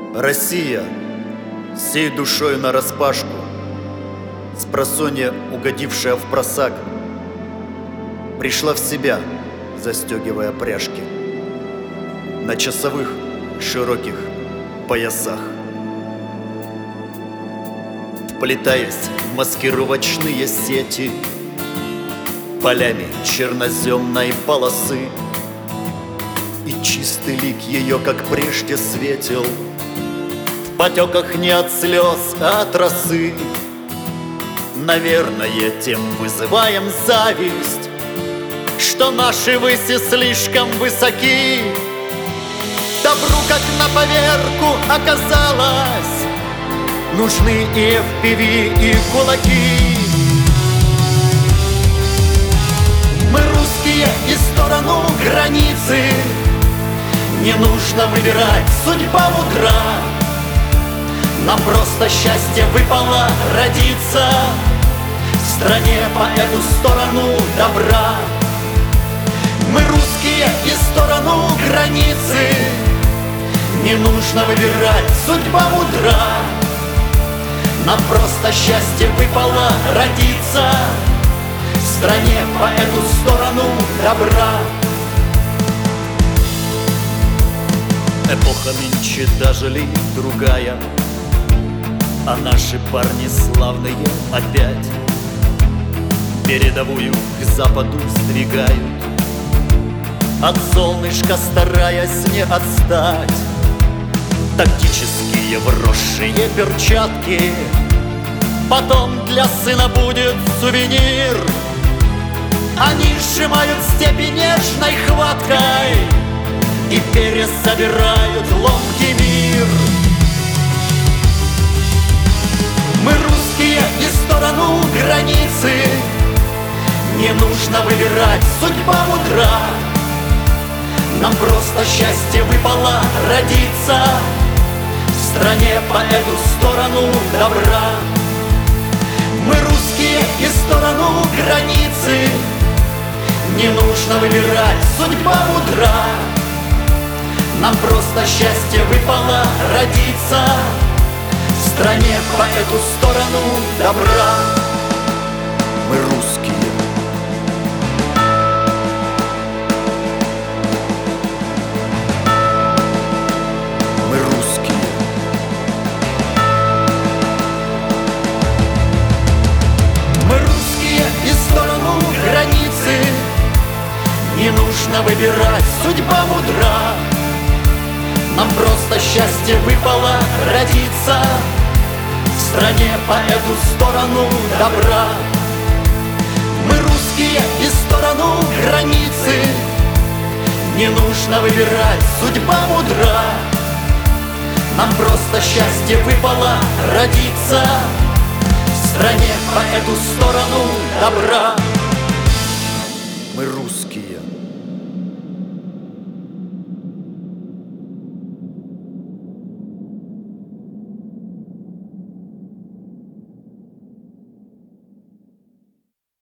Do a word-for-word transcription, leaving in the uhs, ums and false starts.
Россия, сей душой нараспашку, спросонья угодившая в просак, пришла в себя, застегивая пряжки на часовых широких поясах. Вплетаясь в маскировочные сети полями черноземной полосы, и чистый лик ее, как прежде, светил в потеках не от слез, а от росы. Наверное, тем вызываем зависть, что наши выси слишком высоки. Добру, как на поверку, оказалось, нужны и эф пи ви, и кулаки. Мы русские и сторону границы, не нужно выбирать судьба мудра. Нам просто счастье выпало родиться в стране по эту сторону добра. Мы русские и сторону границы, не нужно выбирать судьба мудра. Нам просто счастье выпало родиться в стране по эту сторону добра. Эпоха нынче даже ли другая, а наши парни славные опять передовую к западу сдвигают, от солнышка стараясь не отстать. Тактические вросшие перчатки потом для сына будет сувенир. Они сжимают степи нежной хваткой и пересобирают ломкий мир. Мы русские и сторону границы, не нужно выбирать судьба мудра. Нам просто счастье выпало родиться в стране по эту сторону добра. Мы русские и сторону границы, не нужно выбирать судьба мудра. Нам просто счастье выпало родиться в стране по эту сторону добра. Мы русские. Мы русские. Мы русские и сторону границы, не нужно выбирать судьба мудра. Нам просто счастье выпало родиться в стране по эту сторону добра. Мы русские и сторону границы, не нужно выбирать судьба мудра. Нам просто счастье выпало родиться в стране по эту сторону добра.